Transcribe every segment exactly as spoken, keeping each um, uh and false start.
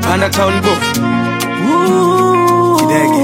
Panda town go Kidege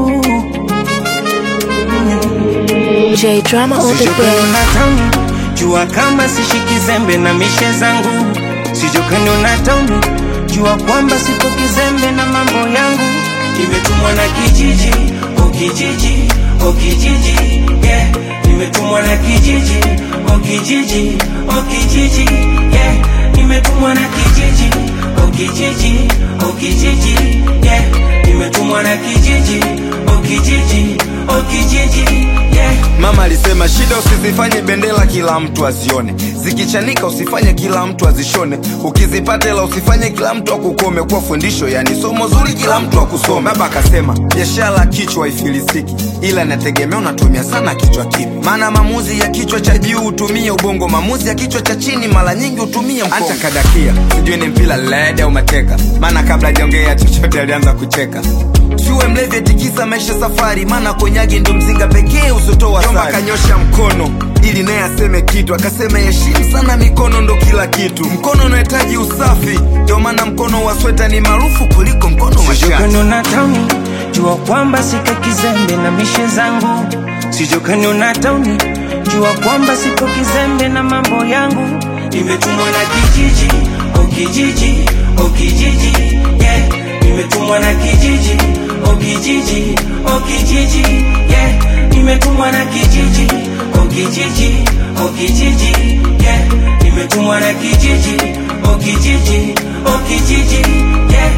J Drama on the beat. Jua kama sishiki zembe na mishe zangu, sijokani unatauni. Jua kwamba sipo kizembe na mambo yangu. Nimetumwa na kijiji, o kijiji, o kijiji, yeah. Nimetumwa na kijiji, o kijiji, o kijiji, yeah. Nimetumwa na kijiji, o kijiji, o kijiji, yeah. Nimetumwa na kijiji, o kijiji, o kijiji, yeah. Mama alisema shida usizifanye bendera kila mtu azione, zikichanika usifanye kila mtu azishone, ukizipata ila usifanye kila mtu akukome. Kwa fundisho yani somo zuri kila mtu akusome. Baba akasema biashara kichwa ifilisiki, ila nategemea unatumia sana kichwa kipi. Maana maamuzi ya kichwa cha juu utumie ubongo, maamuzi ya kichwa cha chini mara nyingi utumie mkono. Acha kadakia sijui ni mpira led au mateka, maana kabla hajaongea chochote alianza kucheka. Siwe mlevi tikisa maisha safari, maana konyagi ndo mzinga pekee usotoa sari. Jomba kanyosha mkono ili naye aseme kitu, akasema heshimu sana mikono ndo kila kitu. Mkono unahitaji usafi, ndio maana mkono wa sweta ni maarufu kuliko mkono wa shati. Sijokani unatauni, jua kwamba sika kizembe na mishe zangu. Sijokani unatauni, jua kwamba sipo kizembe na mambo yangu. Nimetumwa na kijiji, o kijiji, o kijiji, yeah. Nimetumwa na kijiji, o kijiji, o kijiji, yeah. Nimetumwa na kijiji, o kijiji, o kijiji, yeah. Nimetumwa na kijiji, o kijiji, o kijiji, yeah.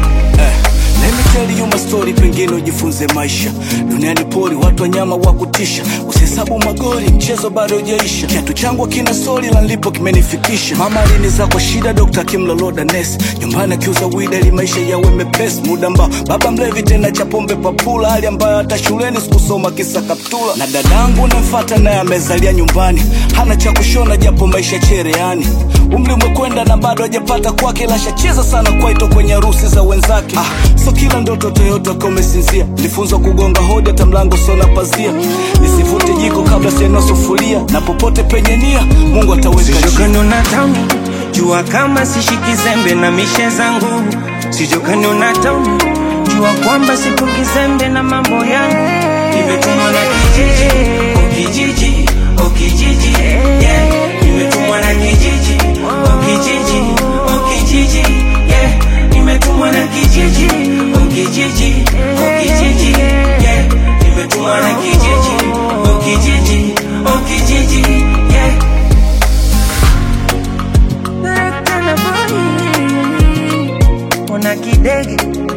Let me tell you my story, pengine ujifunze maisha. Duniani pori, watu wanyama wa kutisha. Usihesabu magori, mchezo bado hujaisha. Kiatu changu kina soli, la nilipo kimenifikisha. Mama aliniza kwa shida, dokta kimloloda nesi. Nyumbani akiuza weed ili maisha yawe mepesi. Muda ambao baba mlevi tena cha pombe papula, hali ambayo hata shuleni sikusoma kisa kaptula. Na dadangu namfuata naye amezalia nyumbani, hana cha kushona japo maisha chereani. Umri umekwenda na bado hajapata kwake, la shacheza sana kwaito kwenye harusi za wenzake. Ah, so kila ndoto Toyota kama umesinzia. Nilifunzwa kugonga hodi hata mlango sona pazia. Nisivute jiko kabla sienua sufuria, na popote penye nia Mungu ataweka njia. Sijokani unatauni, jua kama sishiki zembe na mishe zangu. Sijokani unatauni, jua kwamba sipo kizembe na mambo yangu. Nimetumwa na kijiji, o kijiji, o kijiji, yeah. Nimetumwa na kijiji, o kijiji, o kijiji, yeah. Nimetumwa na kijiji, o kijiji, o kijiji, yeah. Nimetumwa na kijiji, o kijiji, o kijiji, yeah. Ona kidege